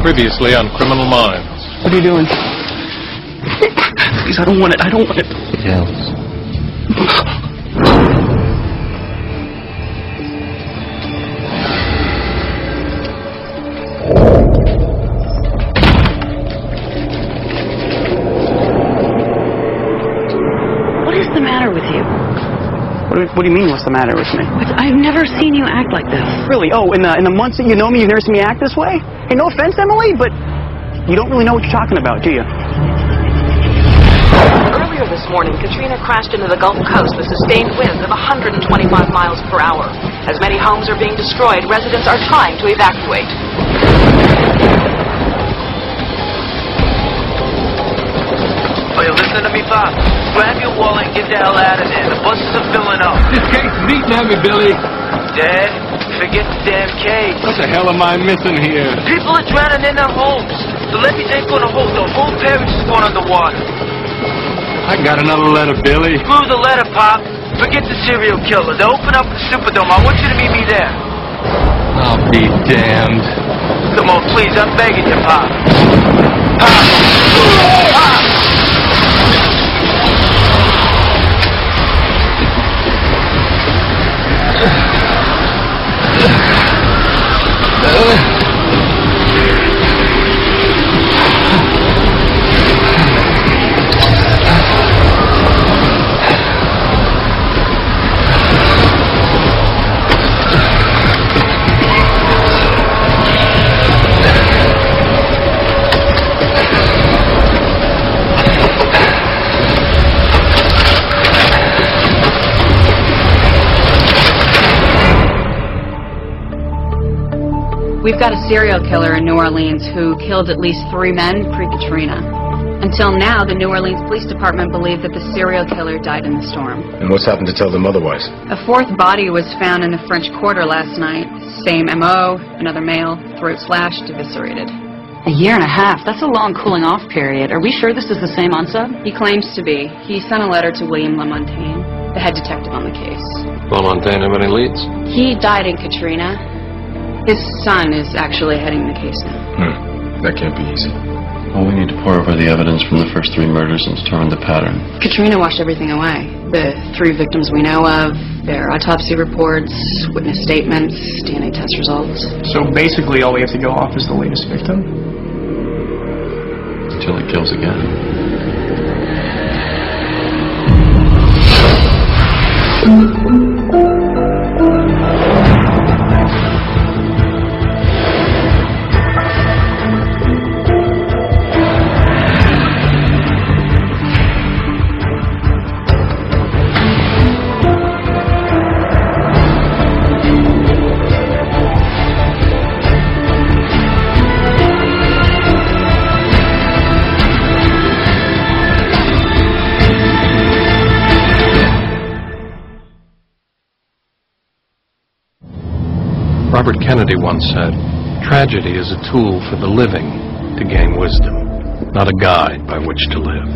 Previously on Criminal Minds. What are you doing? Please, I don't want it. I don't want it. Yes. What is the matter with you? What do you mean, what's the matter with me? I've never seen you act like this. Really? Oh, in the months that you know me, you've never seen me act this way? Hey, no offense, Emily, but you don't really know what you're talking about, do you? Earlier this morning, Katrina crashed into the Gulf Coast with sustained winds of 125 miles per hour. As many homes are being destroyed, residents are trying to evacuate. Oh, you listen to me, Bob? Grab your wallet and get the hell out of there. The buses are filling up. This case is eating at me, Billy. Dad, forget the damn case. What the hell am I missing here? People are drowning in their homes. The levees ain't gonna hold. The whole parish is going underwater. I got another letter, Billy. Screw the letter, Pop. Forget the serial killer. They open up the Superdome. I want you to meet me there. I'll be damned. Come on, please. I'm begging you, Pop. Pop! Pop! We've got a serial killer in New Orleans who killed at least 3 men pre-Katrina. Until now, the New Orleans Police Department believed that the serial killer died in the storm. And what's happened to tell them otherwise? A 4th body was found in the French Quarter last night. Same MO, another male, throat slashed, eviscerated. A year and a half? That's a long cooling off period. Are we sure this is the same unsub? He claims to be. He sent a letter to William LaMontagne, the head detective on the case. LaMontagne have any leads? He died in Katrina. His son is actually heading the case now. That can't be easy. Well, we need to pour over the evidence from the first 3 murders and determine the pattern. Katrina washed everything away. The 3 victims we know of, their autopsy reports, witness statements, DNA test results. So basically all we have to go off is the latest victim? Until it kills again. Robert Kennedy once said, "Tragedy is a tool for the living to gain wisdom, not a guide by which to live."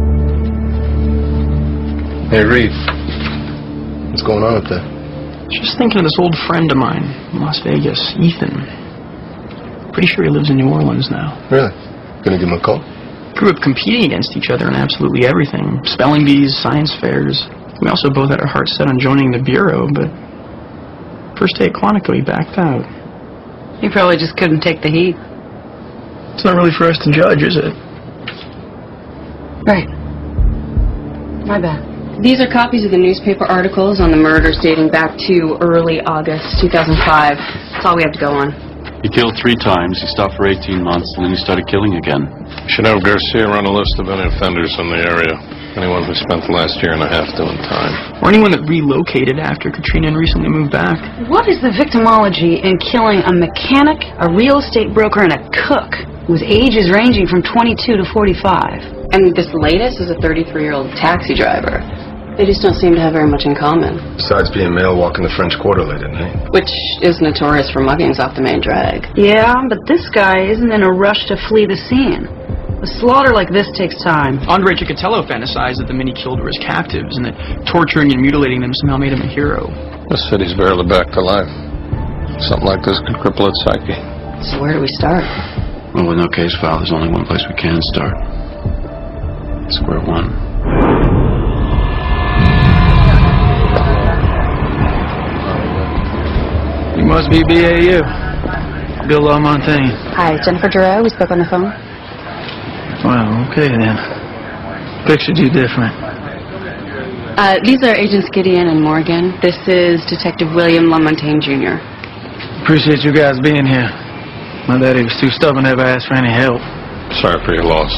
Hey, Reed. What's going on up there? Just thinking of this old friend of mine in Las Vegas, Ethan. Pretty sure he lives in New Orleans now. Really? Gonna give him a call? Grew up competing against each other in absolutely everything. Spelling bees, science fairs. We also both had our hearts set on joining the Bureau, but first day at Quantico, he backed out. You probably just couldn't take the heat. It's not really for us to judge, is it? Right. My bad. These are copies of the newspaper articles on the murders dating back to early August 2005. That's all we have to go on. He killed 3 times, he stopped for 18 months, and then he started killing again. Should have Garcia run a list of any offenders in the area. Anyone who spent the last year and a half doing time. Or anyone that relocated after Katrina and recently moved back. What is the victimology in killing a mechanic, a real estate broker, and a cook whose ages ranging from 22 to 45? And this latest is a 33-year-old taxi driver. They just don't seem to have very much in common. Besides being male walking the French Quarter late at night. Which is notorious for muggings off the main drag. Yeah, but this guy isn't in a rush to flee the scene. A slaughter like this takes time. Andre Ciccatello fantasized that the men he killed were his captives and that torturing and mutilating them somehow made him a hero. This city's barely back to life. Something like this could cripple its psyche. So where do we start? Well, with no case file, there's only one place we can start. Square one. You must be BAU. Bill LaMontagne. Hi, Jennifer Giroux. We spoke on the phone. Well, okay then. Pictured you different. These are Agents Gideon and Morgan. This is Detective William LaMontagne, Jr. Appreciate you guys being here. My daddy was too stubborn to ever ask for any help. Sorry for your loss.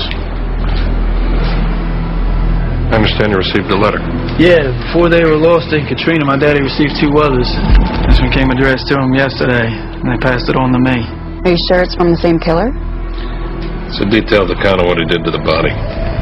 I understand you received a letter. Yeah, before they were lost in Katrina, my daddy received 2 others. This one came addressed to him yesterday, and they passed it on to me. Are you sure it's from the same killer? It's a detailed account of what he did to the body.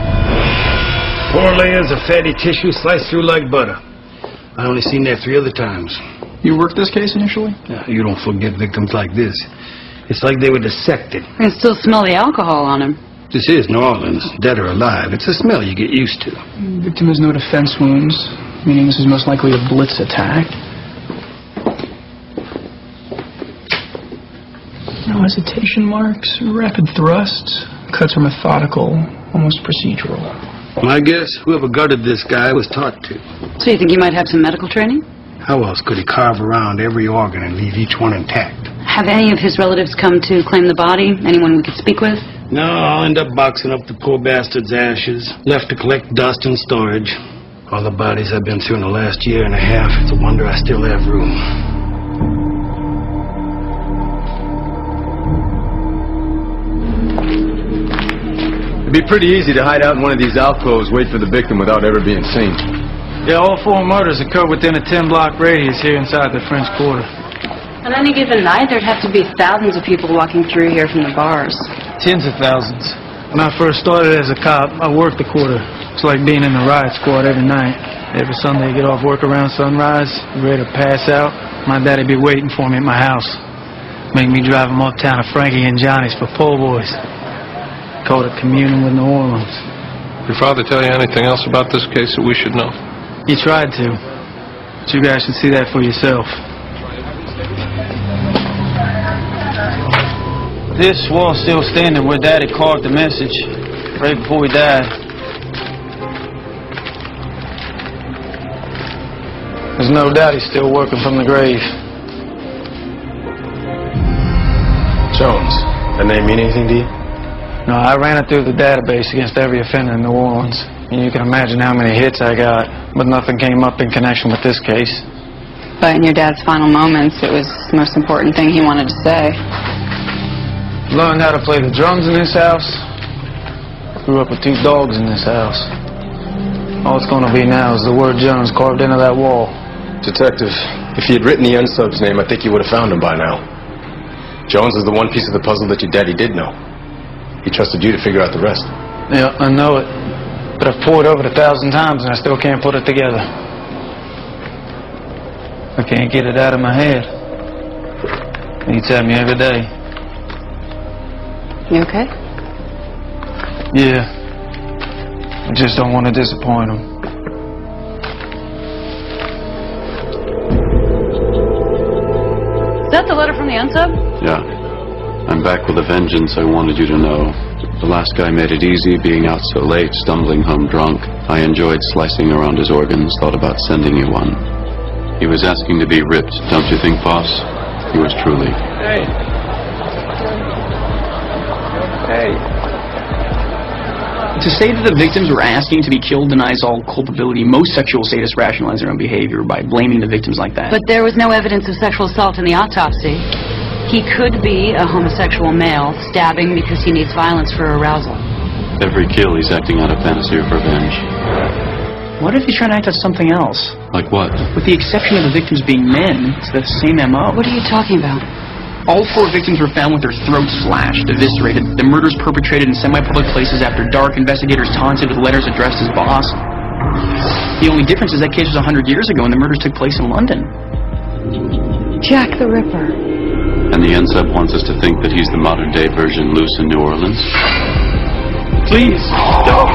4 layers of fatty tissue sliced through like butter. I only seen that 3 other times. You worked this case initially? Now, you don't forget victims like this. It's like they were dissected. I can still smell the alcohol on him. This is New Orleans, dead or alive. It's a smell you get used to. The victim has no defense wounds, meaning this is most likely a blitz attack. No hesitation marks, rapid thrusts. Cuts are methodical, almost procedural. My guess, whoever gutted this guy was taught to. So you think he might have some medical training? How else could he carve around every organ and leave each one intact? Have any of his relatives come to claim the body? Anyone we could speak with? No, I'll end up boxing up the poor bastard's ashes, left to collect dust and storage. All the bodies I've been through in the last year and a half, it's a wonder I still have room. It'd be pretty easy to hide out in one of these alcoves, wait for the victim without ever being seen. Yeah, all 4 murders occurred within a 10-block radius here inside the French Quarter. On any given night, there'd have to be thousands of people walking through here from the bars. Tens of thousands. When I first started as a cop, I worked the quarter. It's like being in the riot squad every night. Every Sunday I get off work around sunrise, ready to pass out. My daddy'd be waiting for me at my house. Make me drive him uptown to Frankie and Johnny's for po' boys. Called it communing with New Orleans. Your father tell you anything else about this case that we should know? He tried to. But you guys should see that for yourself. This wall's still standing where Daddy carved the message right before he died. There's no doubt he's still working from the grave. Jones. That name mean anything to you? No, I ran it through the database against every offender in New Orleans. And you can imagine how many hits I got, but nothing came up in connection with this case. But in your dad's final moments, it was the most important thing he wanted to say. Learned how to play the drums in this house. Grew up with 2 dogs in this house. All it's going to be now is the word Jones carved into that wall. Detective, if he had written the unsub's name, I think you would have found him by now. Jones is the one piece of the puzzle that your daddy did know. He trusted you to figure out the rest. Yeah, I know it. But I've poured over it 1,000 times and I still can't put it together. I can't get it out of my head. He tell me every day. You okay? Yeah. I just don't want to disappoint him. Is that the letter from the unsub? Yeah. I'm back with a vengeance, I wanted you to know. The last guy made it easy, being out so late, stumbling home drunk. I enjoyed slicing around his organs, thought about sending you one. He was asking to be ripped, don't you think, boss? He was truly. Hey. Hey. To say that the victims were asking to be killed denies all culpability. Most sexual sadists rationalize their own behavior by blaming the victims like that. But there was no evidence of sexual assault in the autopsy. He could be a homosexual male stabbing because he needs violence for arousal. Every kill, he's acting out a fantasy of revenge. What if he's trying to act out something else? Like what? With the exception of the victims being men, it's the same MO. What are you talking about? All 4 victims were found with their throats slashed, eviscerated. The murders perpetrated in semi-public places after dark. Investigators taunted with letters addressed as boss. The only difference is that case was 100 years ago and the murders took place in London. Jack the Ripper. And the NSUB wants us to think that he's the modern-day version loose in New Orleans? Please, don't!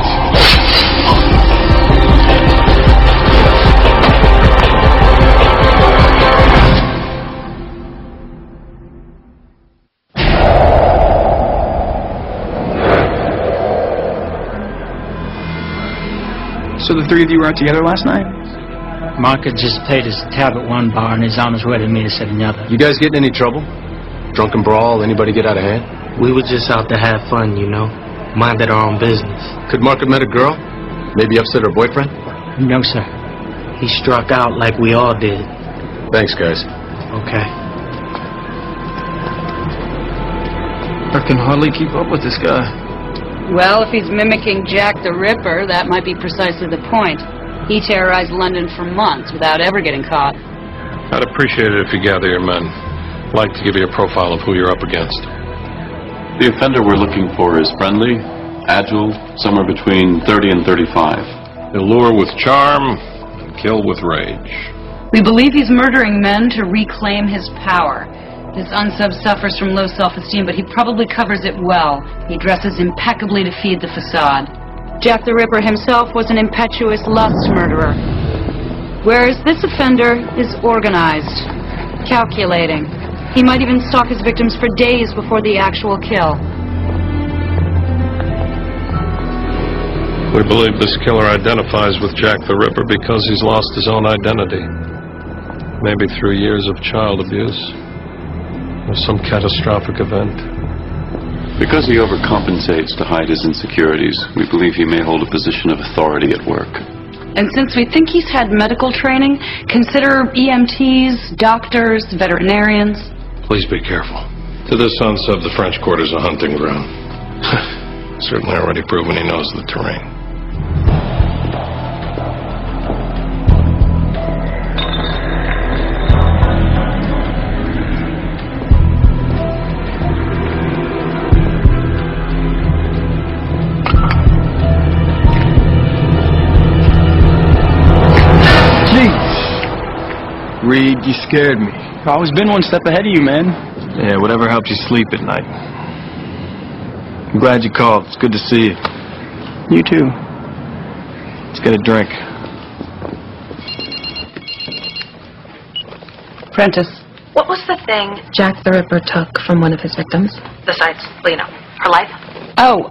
So the three of you were out together last night? Mark had just paid his tab at one bar and is on his way to meet us at another. You guys get in any trouble? Drunken brawl? Anybody get out of hand? We were just out to have fun, you know. Minded our own business. Could Mark have met a girl? Maybe upset her boyfriend? No, sir. He struck out like we all did. Thanks, guys. Okay. I can hardly keep up with this guy. Well, if he's mimicking Jack the Ripper, that might be precisely the point. He terrorized London for months without ever getting caught. I'd appreciate it if you gather your men. I'd like to give you a profile of who you're up against. The offender we're looking for is friendly, agile, somewhere between 30 and 35. He'll lure with charm and kill with rage. We believe he's murdering men to reclaim his power. This unsub suffers from low self-esteem, but he probably covers it well. He dresses impeccably to feed the facade. Jack the Ripper himself was an impetuous lust murderer, whereas this offender is organized, calculating. He might even stalk his victims for days before the actual kill. We believe this killer identifies with Jack the Ripper because he's lost his own identity. Maybe through years of child abuse or some catastrophic event. Because he overcompensates to hide his insecurities, we believe he may hold a position of authority at work. And since we think he's had medical training, consider EMTs, doctors, veterinarians. Please be careful. To this unsub, the French Quarter's a hunting ground. Certainly already proven he knows the terrain. Reed, you scared me. I've always been one step ahead of you, man. Yeah, whatever helps you sleep at night. I'm glad you called. It's good to see you. You too. Let's get a drink. Prentice. What was the thing Jack the Ripper took from one of his victims? besides, you know, her life? Oh,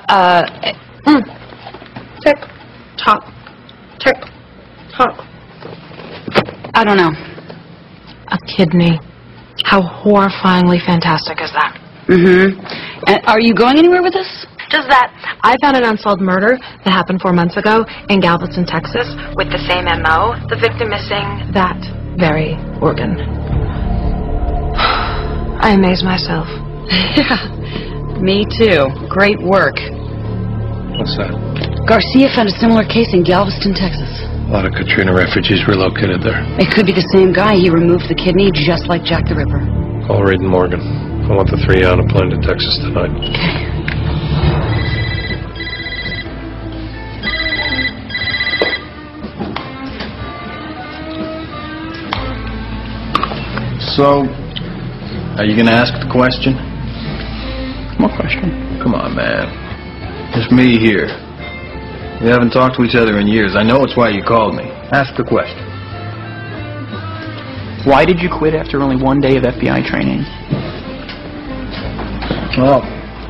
Tick, tock, tick, tock. I don't know. A kidney. How horrifyingly fantastic is that? Mm-hmm. And are you going anywhere with this? Just that I found an unsolved murder that happened 4 months ago in Galveston, Texas. With the same M.O., the victim missing that very organ. I amaze myself. Yeah, me too. Great work. What's that? Garcia found a similar case in Galveston, Texas. A lot of Katrina refugees relocated there. It could be the same guy. He removed the kidney just like Jack the Ripper. Call Reed and Morgan. I want the three on a plane to Texas tonight. Okay. So, are you gonna ask the question? What question? Come on, man. It's me here. We haven't talked to each other in years. I know it's why you called me. Ask the question. Why did you quit after only 1 day of FBI training? Well,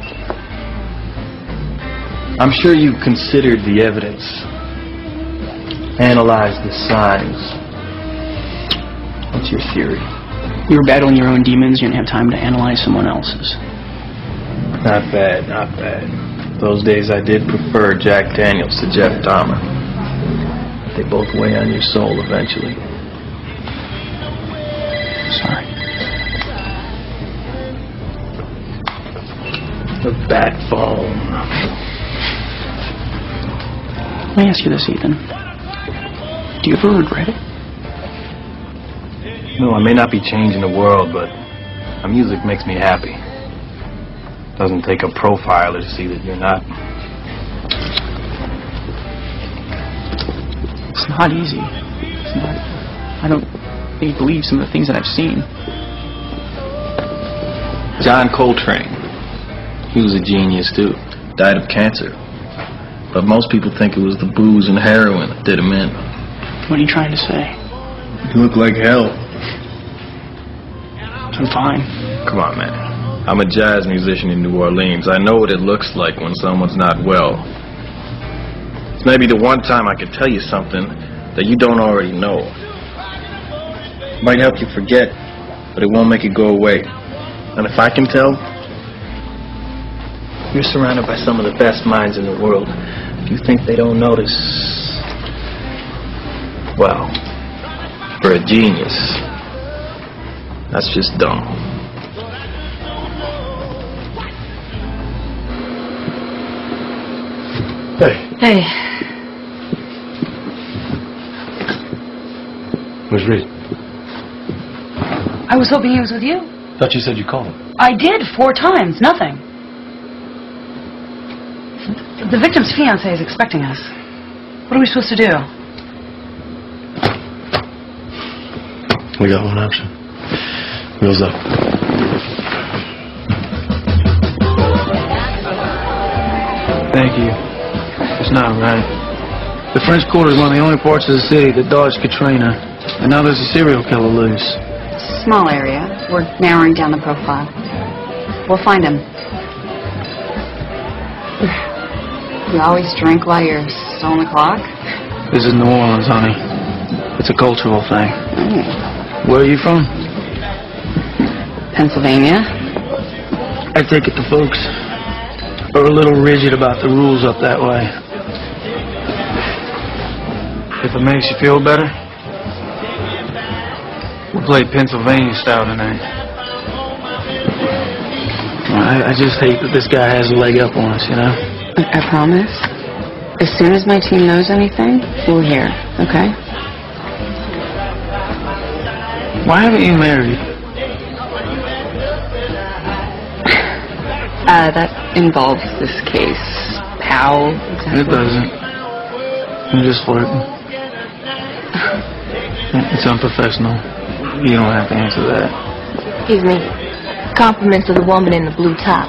I'm sure you considered the evidence, analyzed the signs. What's your theory? You were battling your own demons. You didn't have time to analyze someone else's. Not bad, not bad. Those days I did prefer Jack Daniels to Jeff Dahmer. They both weigh on your soul eventually. Sorry. The bat phone. Let me ask you this, Ethan. Do you ever regret it? No, I may not be changing the world, but my music makes me happy. Doesn't take a profiler to see that you're not. It's not easy. It's not. I don't really believe some of the things that I've seen. John Coltrane. He was a genius, too. Died of cancer. But most people think it was the booze and heroin that did him in. What are you trying to say? You look like hell. I'm fine. Come on, man. I'm a jazz musician in New Orleans. I know what it looks like when someone's not well. It's maybe the one time I could tell you something that you don't already know. It might help you forget, but it won't make it go away. And if I can tell, you're surrounded by some of the best minds in the world. If you think they don't notice, well, for a genius, that's just dumb. Hey. Hey. Where's Reed? I was hoping he was with you. Thought you said you called him. I did 4 times. Nothing. The victim's fiancé is expecting us. What are we supposed to do? We got one option. Wheels up. Thank you. It's not right. The French Quarter is one of the only parts of the city that dodged Katrina, and now there's a serial killer loose. Small area. We're narrowing down the profile. We'll find him. You always drink while you're still on the clock? This is New Orleans, honey. It's a cultural thing. Mm. Where are you from? Pennsylvania. I take it the folks are a little rigid about the rules up that way. If it makes you feel better, we'll play Pennsylvania style tonight. I just hate that this guy has a leg up on us, you know? I promise. As soon as my team knows anything, we'll hear, okay? Why haven't you married? That involves this case. How exactly? It doesn't. I'm just flirting. It's unprofessional. You don't have to answer that. Excuse me. Compliments of the woman in the blue top.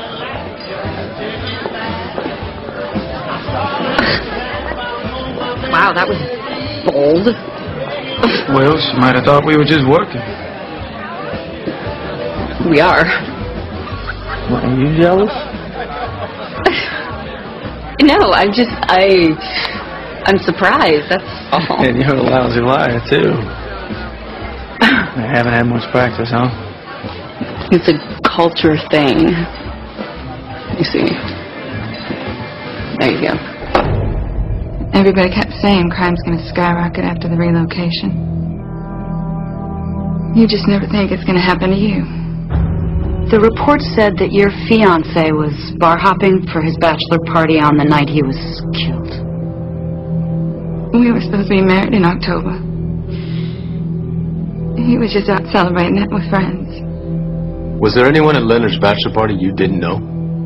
Wow, that was bold. Well, she might have thought we were just working. We are. What, are you jealous? No, I'm surprised, that's all. And you're a lousy liar, too. I haven't had much practice, huh? It's a culture thing. You see. There you go. Everybody kept saying crime's going to skyrocket after the relocation. You just never think it's going to happen to you. The report said that your fiancé was bar hopping for his bachelor party on the night he was killed. We were supposed to be married in October. He was just out celebrating that with friends. Was there anyone at Leonard's bachelor party you didn't know?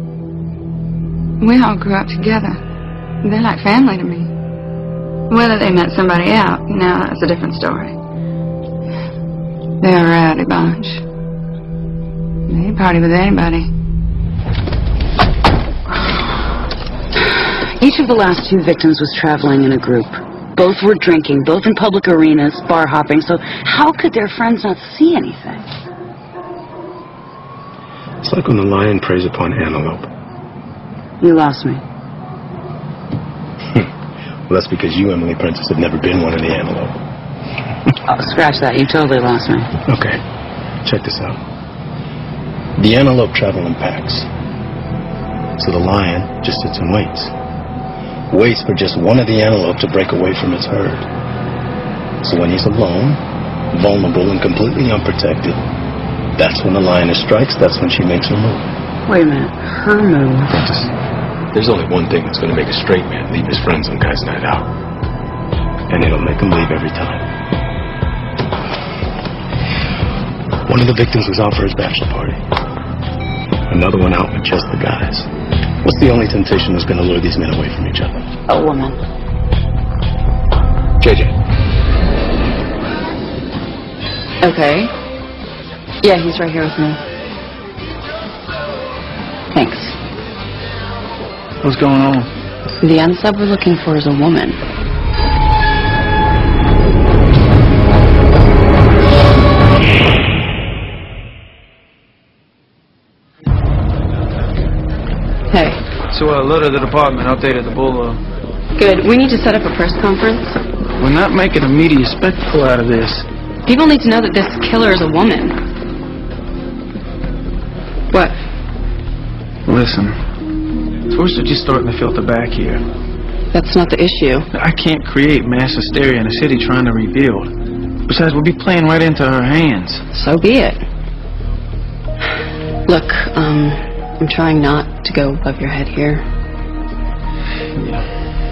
We all grew up together. They're like family to me. Whether they met somebody out, now that's a different story. They're a rowdy bunch. They party with anybody. Each of the last 2 victims was traveling in a group. Both were drinking, both in public arenas, bar hopping, so how could their friends not see anything? It's like when the lion preys upon antelope. You lost me. Well, that's because you, Emily Prentice, have never been one of the antelope. Oh, scratch that. You totally lost me. Okay. Check this out. The antelope travel in packs. So the lion just sits and waits. Waits for just one of the antelope to break away from its herd. So when he's alone, vulnerable and completely unprotected, that's when the lioness strikes, that's when she makes her move. Wait a minute. Her move? Prentice, there's only one thing that's going to make a straight man leave his friends on guys' night out. And it'll make him leave every time. One of the victims was out for his bachelor party. Another one out with just the guys. What's the only temptation that's going to lure these men away from each other? A woman. JJ. Okay. Yeah, he's right here with me. Thanks. What's going on? The unsub we're looking for is a woman. Hey. So a letter to the department updated the bull. Good. We need to set up a press conference. We're not making a media spectacle out of this. People need to know that this killer is a woman. What? Listen, tourists are just starting to filter back here. That's not the issue. I can't create mass hysteria in a city trying to rebuild. Besides, we'll be playing right into her hands. So be it. Look, I'm trying not to go above your head here. Yeah.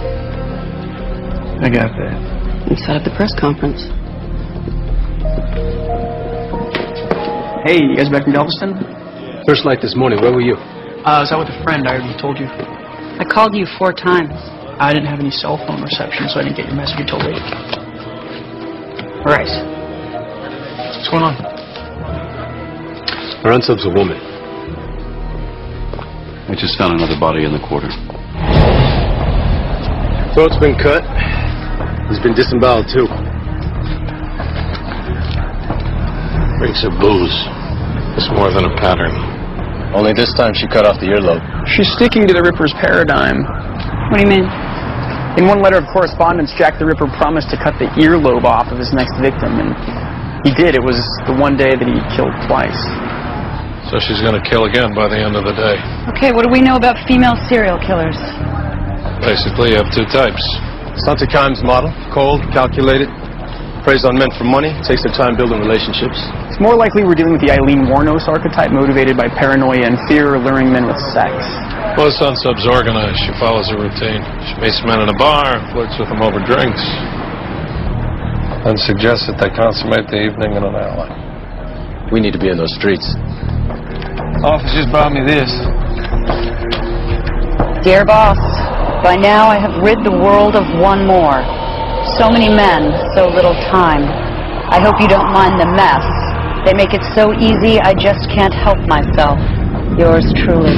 I got that. And set up the press conference. Hey, you guys back from Galveston? First light this morning. Where were you? I was out with a friend. I already told you. I called you 4 times. I didn't have any cell phone reception, so I didn't get your message until late. All right. What's going on? Our unsub's a woman. I just found another body in the quarter. Throat's been cut. He's been disemboweled, too. Reeks of booze. It's more than a pattern. Only this time she cut off the earlobe. She's sticking to the Ripper's paradigm. What do you mean? In one letter of correspondence, Jack the Ripper promised to cut the earlobe off of his next victim, and he did. It was the one day that he killed twice. So she's going to kill again by the end of the day. Okay, what do we know about female serial killers? Basically, you have 2 types. Santa Kimes model. Cold, calculated. Preys on men for money. Takes their time building relationships. It's more likely we're dealing with the Eileen Wuornos archetype, motivated by paranoia and fear, luring men with sex. Well, the unsub's organized. She follows a routine. She meets men in a bar, flirts with them over drinks, and suggests that they consummate the evening in an alley. We need to be in those streets. Office just brought me this. Dear boss, by now I have rid the world of one more. So many men, so little time. I hope you don't mind the mess. They make it so easy I just can't help myself. Yours truly.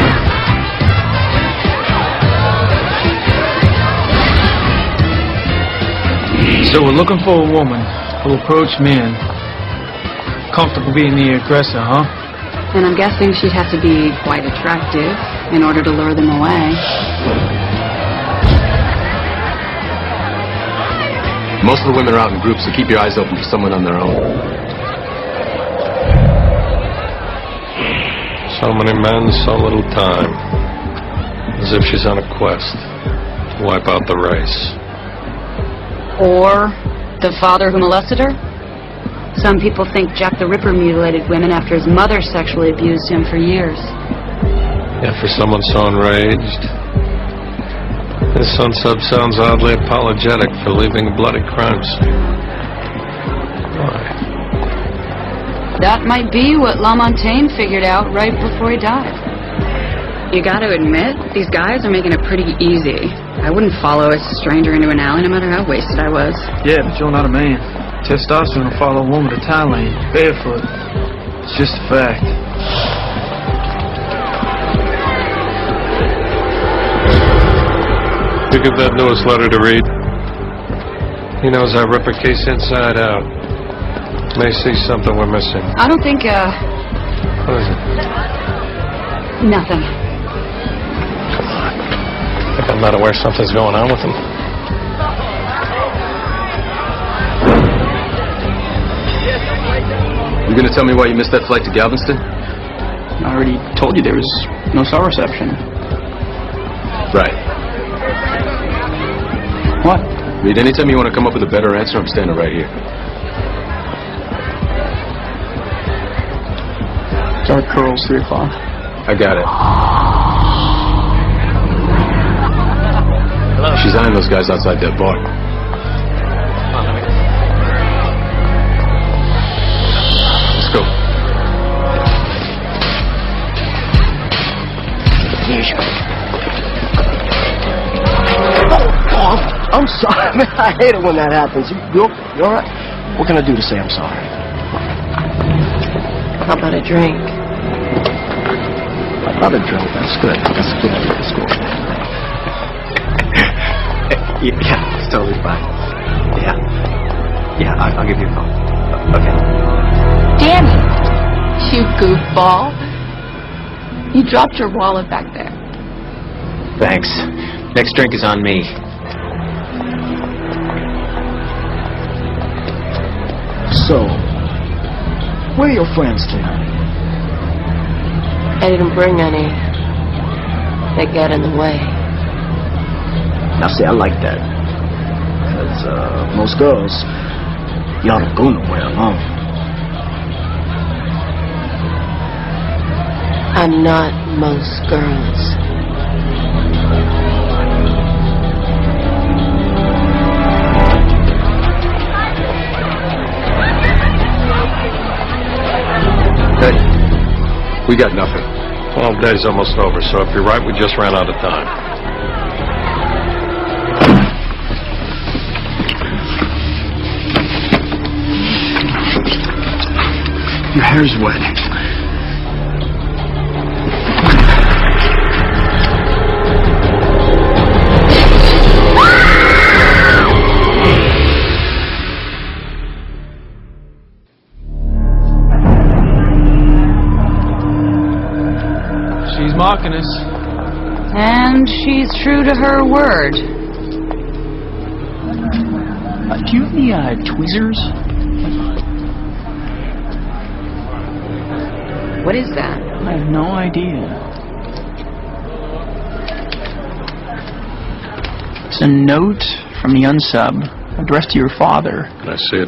So we're looking for a woman who approached men, comfortable being the aggressor, huh? And I'm guessing she'd have to be quite attractive in order to lure them away. Most of the women are out in groups, so keep your eyes open for someone on their own. So many men, so little time. As if she's on a quest to wipe out the race. Or the father who molested her? Some people think Jack the Ripper mutilated women after his mother sexually abused him for years. Yeah, for someone so enraged. This unsub sounds oddly apologetic for leaving a bloody crime scene. Why? That might be what LaMontagne figured out right before he died. You gotta admit, these guys are making it pretty easy. I wouldn't follow a stranger into an alley no matter how wasted I was. Yeah, but you're not a man. Testosterone will follow a woman to Thailand, barefoot. It's just a fact. You give that newest letter to Reed. He knows our Ripper case inside out. May see something we're missing. I don't think, What is it? nothing. I think I'm not aware something's going on with him. You gonna tell me why you missed that flight to Galveston? I already told you there was no cell reception. Right. What? Reed, anytime you want to come up with a better answer, I'm standing right here. Dark curls, 3 o'clock. I got it. Hello. She's eyeing those guys outside that bar. Let's go. I'm sorry, man. I hate it when that happens. You all right? What can I do to say I'm sorry? How about a drink? About a drink. That's good. That's a good idea. Let's go. Yeah, it's totally fine. Yeah, I'll give you a call. Okay. Damn it, you goofball. You dropped your wallet back there. Thanks. Next drink is on me. So, where are your friends tonight? I didn't bring any. They get in the way. Now, see, I like that. Because, most girls, y'all don't go nowhere alone. I'm not most girls. Hey, we got nothing. 12 days almost over, so if you're right, we just ran out of time. Your hair's wet. She's mocking us. And she's true to her word. Do you have any tweezers? What is that? I have no idea. It's a note from the unsub addressed to your father. Can I see it?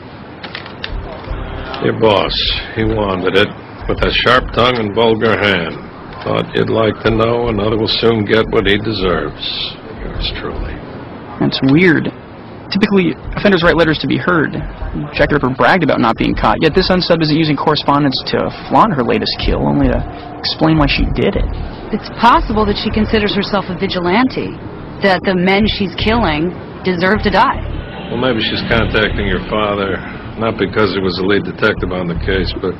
Your boss, he wanted it with a sharp tongue and vulgar hand. Thought you'd like to know another will soon get what he deserves. Yours truly. That's weird. Typically, offenders write letters to be heard. Jack the Ripper bragged about not being caught, yet this unsub isn't using correspondence to flaunt her latest kill, only to explain why she did it. It's possible that she considers herself a vigilante, that the men she's killing deserve to die. Well, maybe she's contacting your father, not because he was the lead detective on the case, but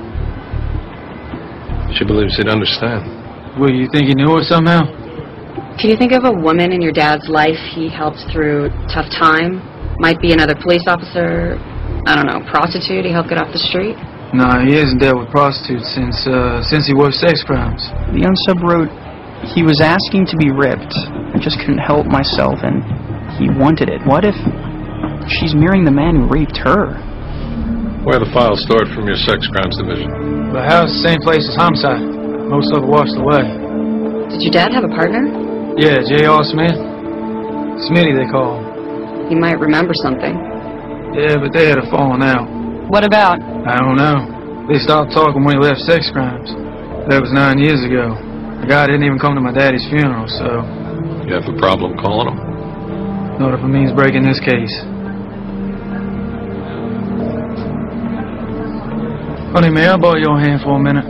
she believes he'd understand. Well, you think he knew her somehow? Can you think of a woman in your dad's life he helped through tough time? Might be another police officer, I don't know, prostitute he helped get off the street? No, he hasn't dealt with prostitutes since he worked sex crimes. The unsub wrote, he was asking to be ripped. I just couldn't help myself, and he wanted it. What if she's marrying the man who raped her? Where are the files stored from your sex crimes division? The house, same place as homicide. Most of it washed away. Did your dad have a partner? Yeah, J.R. Smith. Smitty, they call him. He might remember something. Yeah, but they had a falling out. What about? I don't know. They stopped talking when he left sex crimes. That was 9 years ago. The guy didn't even come to my daddy's funeral, so... You have a problem calling him? Not if it means breaking this case. Honey, may I borrow your hand for a minute?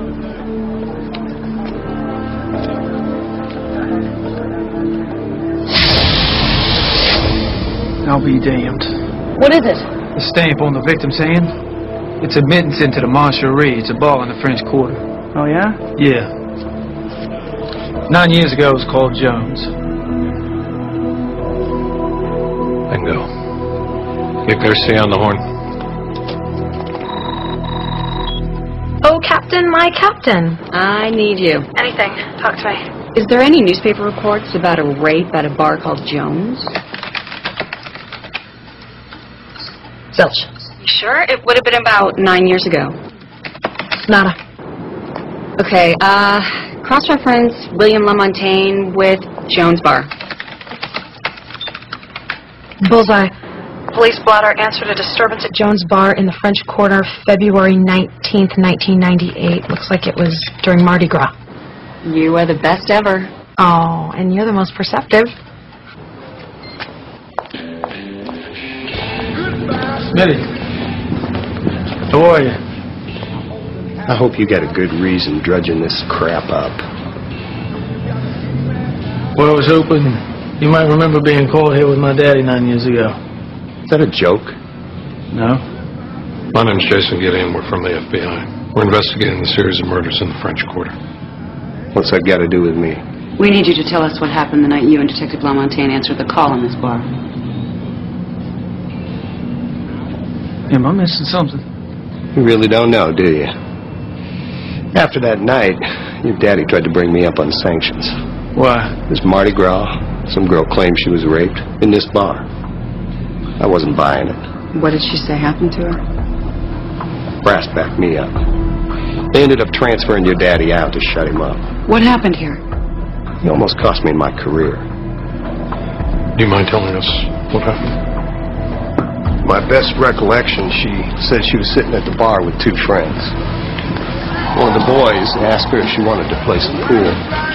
I'll be damned. What is it? The stamp on the victim's hand. It's admittance into the Moncherie. It's a bar in the French Quarter. Oh, yeah? Yeah. 9 years ago, it was called Jones. Bingo. Get Garcia on the horn. Oh, Captain, my Captain. I need you. Anything. Talk to me. Is there any newspaper reports about a rape at a bar called Jones? Zilch. You sure? It would have been about 9 years ago. Nada. Okay, cross-reference William LaMontagne with Jones Bar. Bullseye. Police blotter answered a disturbance at Jones Bar in the French Quarter, February 19th, 1998. Looks like it was during Mardi Gras. You are the best ever. Oh, and you're the most perceptive. Smitty. How are you? I hope you got a good reason drudging this crap up. Well, I was hoping you might remember being called here with my daddy 9 years ago. Is that a joke? No. My name's Jason Gideon. We're from the FBI. We're investigating the series of murders in the French Quarter. What's that got to do with me? We need you to tell us what happened the night you and Detective LaMontagne answered the call in this bar. Am I missing something? You really don't know, do you? After that night, your daddy tried to bring me up on sanctions. Why? This Mardi Gras, some girl claimed she was raped in this bar. I wasn't buying it. What did she say happened to her? Brass backed me up. They ended up transferring your daddy out to shut him up. What happened here? He almost cost me my career. Do you mind telling us what happened? My best recollection, she said she was sitting at the bar with two friends. One of the boys asked her if she wanted to play some pool.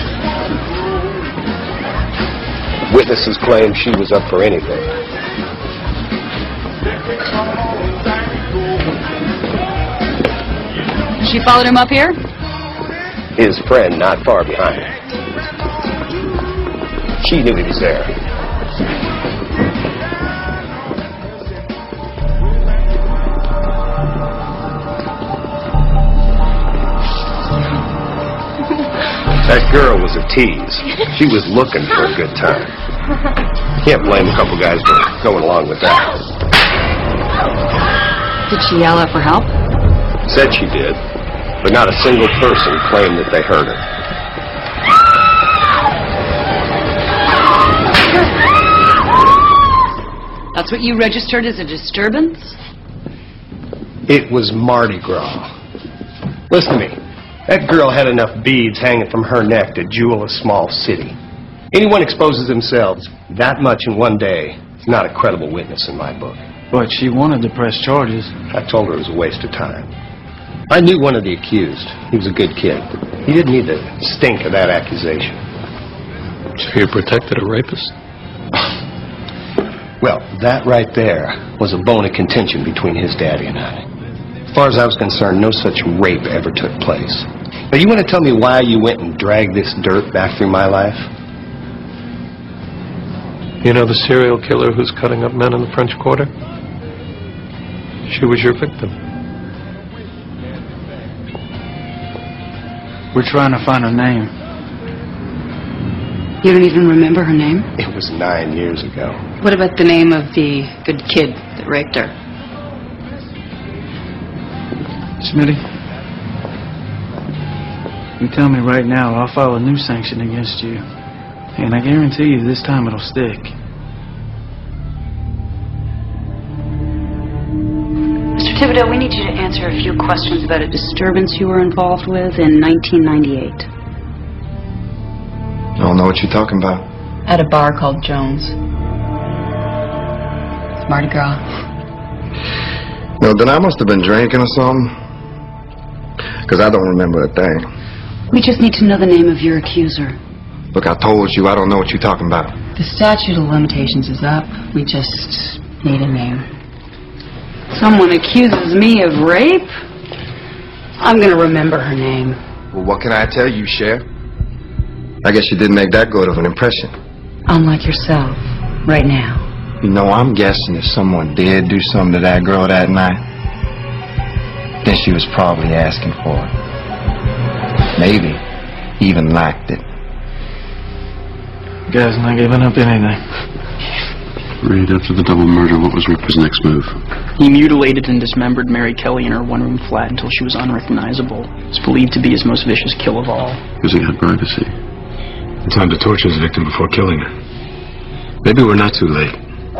Witnesses claim she was up for anything. She followed him up here? His friend not far behind. She knew he was there. That girl was a tease. She was looking for a good time. Can't blame a couple guys for going along with that. Did she yell out for help? Said she did, but not a single person claimed that they heard her. That's what you registered as a disturbance? It was Mardi Gras. Listen to me. That girl had enough beads hanging from her neck to jewel a small city. Anyone exposes themselves that much in one day is not a credible witness in my book. But she wanted to press charges. I told her it was a waste of time. I knew one of the accused. He was a good kid. He didn't need the stink of that accusation. So you protected a rapist? Well, that right there was a bone of contention between his daddy and I. As far as I was concerned, no such rape ever took place. Now, you want to tell me why you went and dragged this dirt back through my life? You know the serial killer who's cutting up men in the French Quarter? She was your victim. We're trying to find her name. You don't even remember her name? It was 9 years ago. What about the name of the good kid that raped her? Smitty, you tell me right now, I'll file a new sanction against you. And I guarantee you this time it'll stick. Mr. Thibodeau, we need you to answer a few questions about a disturbance you were involved with in 1998. I don't know what you're talking about. At a bar called Jones. It's Mardi Gras. No, then I must have been drinking or something. Because I don't remember a thing. We just need to know the name of your accuser. Look, I told you I don't know what you're talking about. The statute of limitations is up. We just need a name. Someone accuses me of rape? I'm going to remember her name. Well, what can I tell you, Sheriff? I guess you didn't make that good of an impression. Unlike yourself, right now. You know, I'm guessing if someone did do something to that girl that night, then she was probably asking for it. Maybe even liked it. Guy's not giving up anything. Right after the double murder, what was Ripper's next move? He mutilated and dismembered Mary Kelly in her one-room flat until she was unrecognizable. It's believed to be his most vicious kill of all. Because he had privacy. Time to torture his victim before killing her. Maybe we're not too late.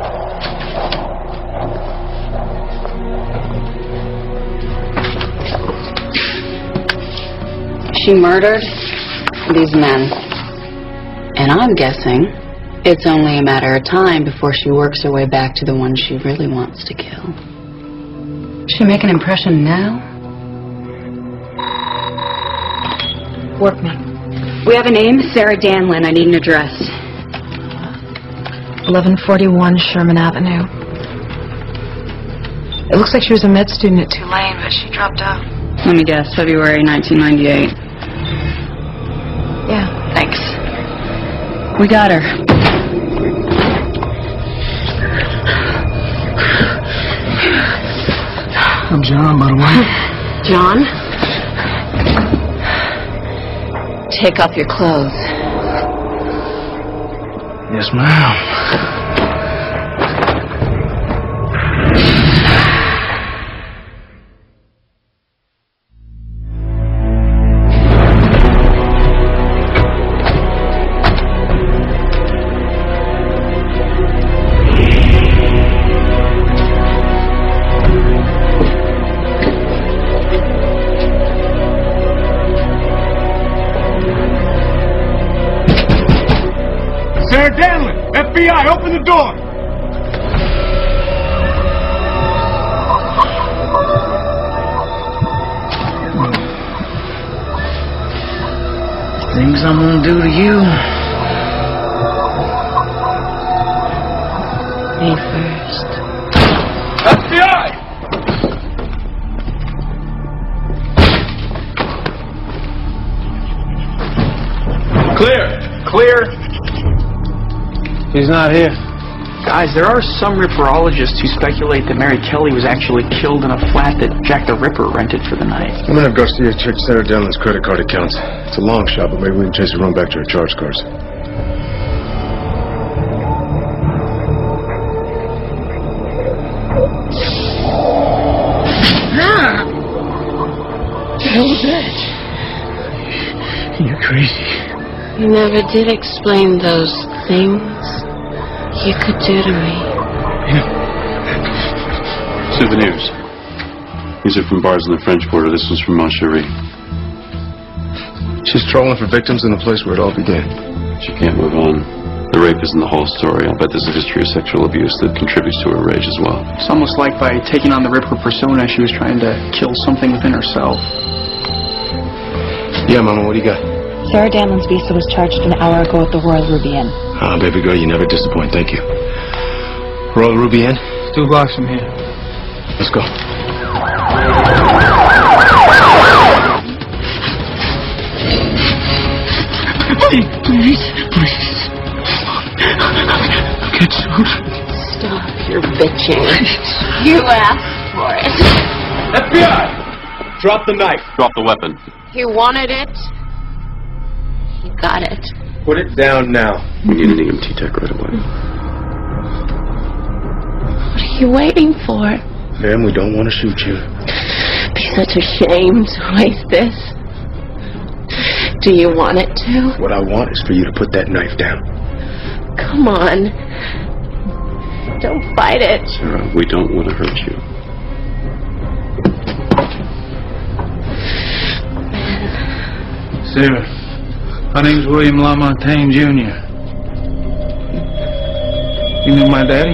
She murdered these men. And I'm guessing it's only a matter of time before she works her way back to the one she really wants to kill. She make an impression now? Workman. We have a name, Sarah Danlin. I need an address. 1141 Sherman Avenue. It looks like she was a med student at Tulane, but she dropped out. Let me guess, February 1998. Yeah. Thanks. We got her. I'm John, by the way. John? Take off your clothes. Yes, ma'am. Sarah Danlin! FBI, open the door! Things I'm gonna do to you. Me first. FBI! Clear! Clear! He's not here. Guys, there are some ripperologists who speculate that Mary Kelly was actually killed in a flat that Jack the Ripper rented for the night. I'm gonna have Garcia check Sarah Danlin's credit card accounts. It's a long shot, but maybe we can chase her run back to her charge cards. What the hell was that? You're crazy. You never did explain those things you could do to me. Souvenirs. These are from bars in the French Quarter. This was from Ma Cherie. She's trolling for victims in the place where it all began. She can't move on. The rape isn't the whole story. I'll bet there's a history of sexual abuse that contributes to her rage as well. It's almost like by taking on the Ripper persona, she was trying to kill something within herself. Yeah, Mama, what do you got? Sarah Danlin's visa was charged an hour ago at the Royal Ruby Inn. Ah, baby girl, you never disappoint. Thank you. Royal Ruby Inn? 2 blocks from here. Let's go. Please. Get sued. Stop your bitching. You asked for it. FBI! Drop the knife. Drop the weapon. You wanted it. You got it. Put it down now. We need an EMT tech right away. What are you waiting for? Ma'am, we don't want to shoot you. Be such a shame to waste this. Do you want it to? What I want is for you to put that knife down. Come on. Don't fight it. Sarah, we don't want to hurt you. Sarah, my name's William LaMontagne, Jr. You knew my daddy?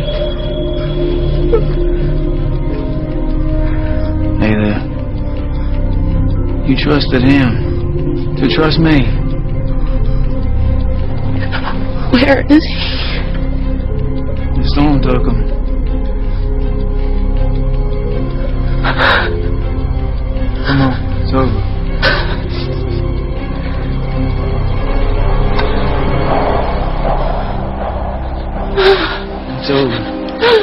Hey there. You trusted him to trust me. Where is he? The storm took him. Come on, it's over. It's over.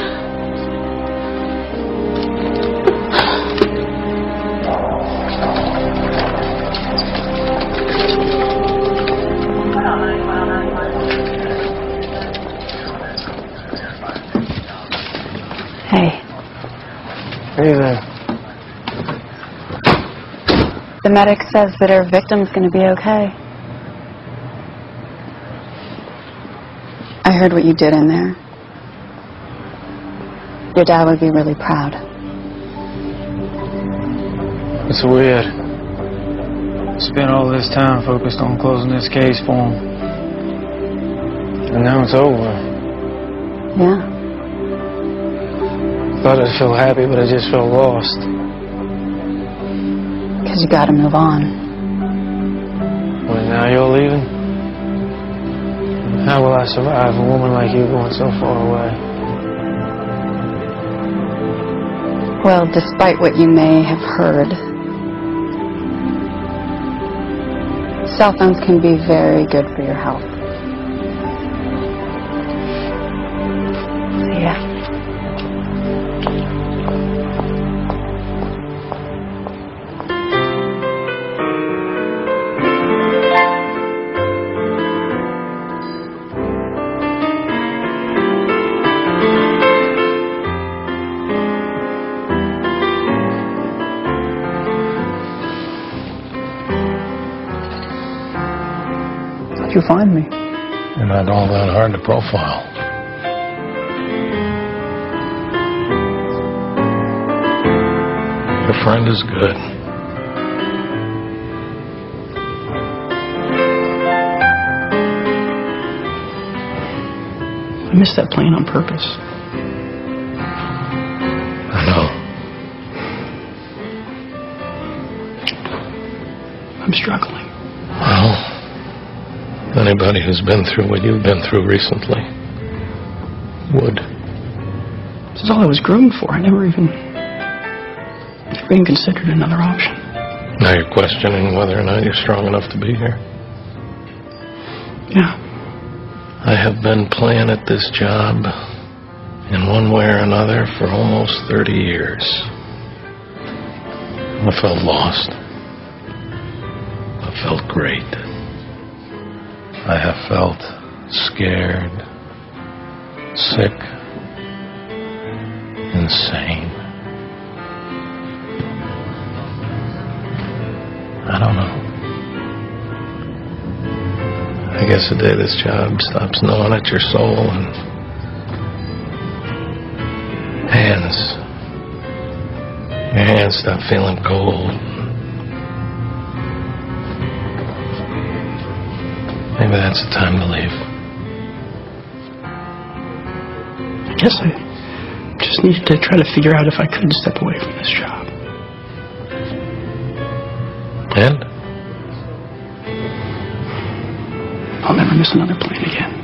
Hey. Hey there. The medic says that our victim's going to be okay. I heard what you did in there. Your dad would be really proud. It's weird. Spent all this time focused on closing this case for him. And now it's over. Yeah. Thought I'd feel happy, but I just felt lost. Because you gotta move on. Well, now you're leaving? How will I survive a woman like you going so far away? Well, despite what you may have heard, cell phones can be very good for your health. See ya. How'd you find me? You're not all that hard to profile. Your friend is good. missed that plane on purpose. I know. I'm struggling. Well, anybody who's been through what you've been through recently would. This is all I was groomed for. I never even considered another option. Now you're questioning whether or not you're strong enough to be here. Yeah. I have been playing at this job in one way or another for almost 30 years. I felt lost. I felt great. I have felt scared, sick, insane. I don't know. I guess the day this job stops gnawing at your soul and your hands stop feeling cold. Maybe that's the time to leave. I guess I just needed to try to figure out if I could step away from this job. And? I'll never miss another plane again.